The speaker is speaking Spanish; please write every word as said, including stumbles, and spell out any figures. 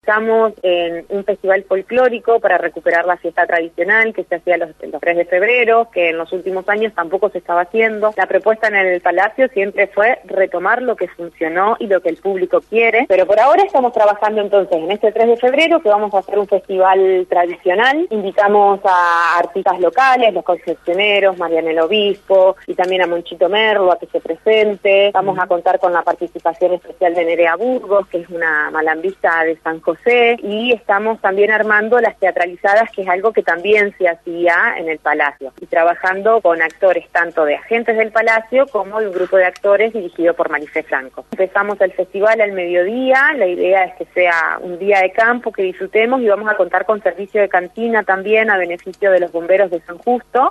Pensamos en un festival folclórico para recuperar la fiesta tradicional que se hacía los, los tres de febrero, que en los últimos años tampoco se estaba haciendo. La propuesta en el Palacio siempre fue retomar lo que funcionó y lo que el público quiere, pero por ahora estamos trabajando entonces en este tres de febrero, que vamos a hacer un festival tradicional. Invitamos a artistas locales, los confeccioneros, Mariana el Obispo, y también a Monchito Merlo a que se presente. Vamos a contar con la participación especial de Nerea Burgos, que es una malambista de San José, y estamos también armando las teatralizadas, que es algo que también se hacía en el Palacio, y trabajando con actores tanto de agentes del Palacio como el grupo de actores dirigido por Marifé Franco. Empezamos el festival al mediodía, la idea es que sea un día de campo que disfrutemos, y vamos a contar con servicio de cantina también a beneficio de los bomberos de San Justo,